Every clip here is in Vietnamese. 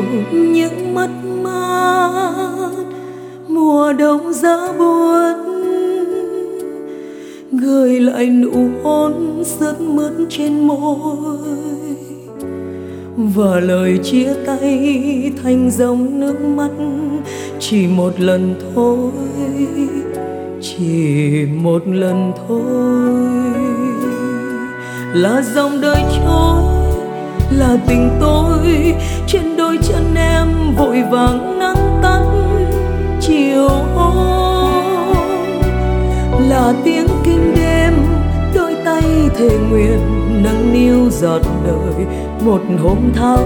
những mất mát, mùa đông giá buốt gợi lại nụ hôn sướt mướt trên môi, và lời chia tay thành dòng nước mắt chỉ một lần thôi, chỉ một lần thôi. Là dòng đời trôi, là tình tôi trên đôi chân em vội vàng nắng tắt chiều hôm, là tiếng kinh đêm đôi tay thề nguyện nâng niu giọt đời một hôm thao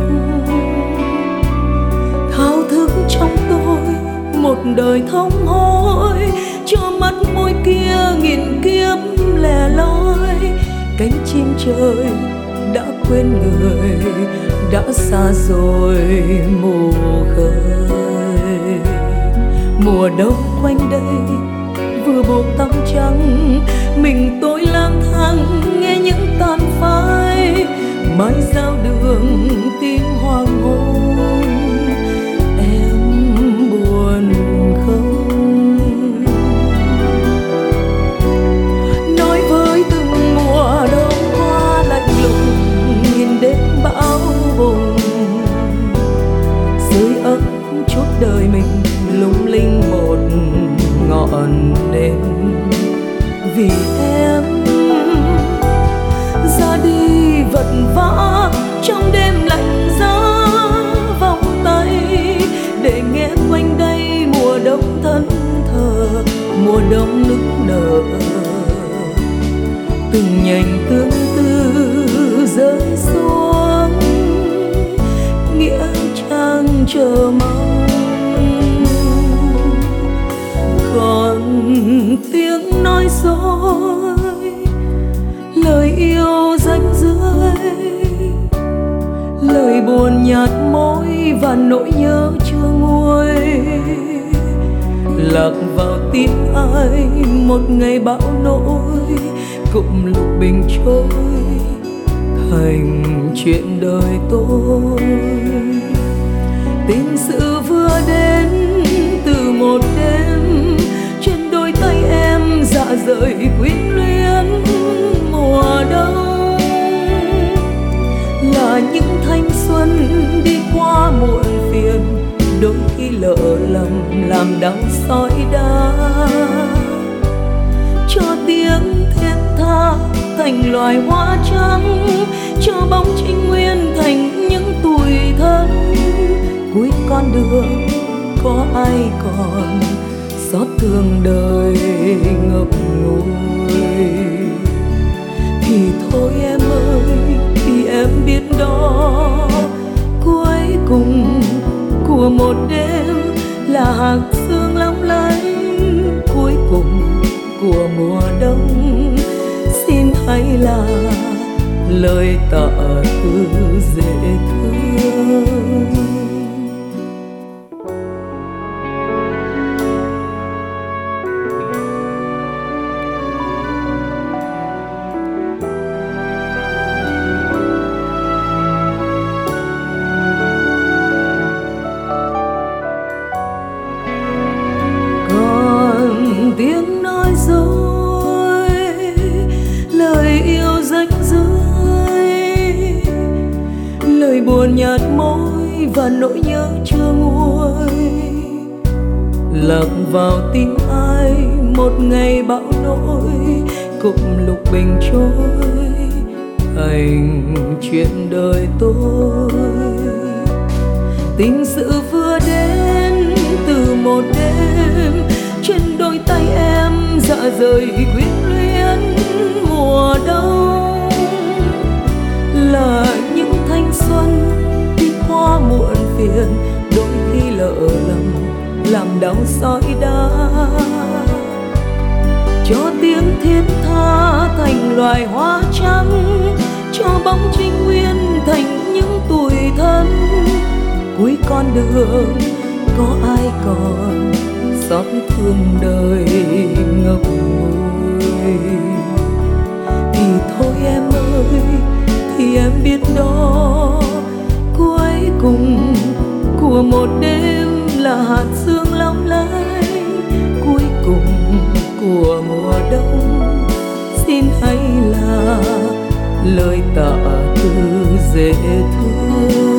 thức trong tôi một đời thống hối, cho mắt môi kia nghìn kiếp lẻ loi. Cánh chim trời đã quên người, đã xa rồi mù khơi. Mùa đông quanh đây vừa buộc tóc trắng, mình tôi lang thang nghe những tàn phai mãi giao đường tim hoàng hôn. Em buồn không? Nói với từng mùa đông qua lạnh lùng, nhìn đêm bão bùng dưới ấm chút đời mình lung linh một ngọn nến. Vì em ra đi vật vã trong đêm lạnh giá vòng tay, để nghe quanh đây mùa đông thân thờ, mùa đông nức nở. Từng nhành tương tư rơi xuống, nghĩa trang chờ mong. Còn tiếng nói dối, lời yêu ranh rưới, lời buồn nhạt môi và nỗi nhớ chưa nguôi, lạc vào tim ai một ngày bão nỗi, cũng lúc bình trôi thành chuyện đời tôi. Tình sự vừa đến từ một đêm, trên đôi tay em dạ rời quyến luyến mùa đông, là những thanh xuân đi qua muộn phiền, đôi khi lỡ lầm làm đau sỏi đá, cho tiếng thiết tha thành loài hoa trắng, cho bóng trinh nguyên thành những tủi thân. Cuối con đường có ai còn xót thương đời ngập ngùi, thì thôi em ơi, thì em biết đó, cuối cùng của một đêm là hạt sương lóng lánh, cuối cùng của mùa đông xin hãy là lời tạ từ dễ thương. Tiếng nói dối, lời yêu rách rưới, lời buồn nhạt môi và nỗi nhớ chưa nguôi, lạc vào tim ai một ngày bão nỗi, cũng lúc bình trôi thành chuyện đời tôi. Tình sự vừa đến từ một đêm, trên đôi tay em dạ rời quyến luyến mùa đông, là những thanh xuân đi qua muộn phiền, đôi khi lỡ lầm làm đau sỏi đá, cho tiếng thiết tha thành loài hoa trắng, cho bóng trinh nguyên thành những tủi thân. Cuối con đường có ai còn xót thương đời ngập ngùi, thì thôi em ơi, thì em biết đó, cuối cùng của một đêm là hạt sương long lanh, cuối cùng của mùa đông xin hãy là lời tạ từ dễ thương.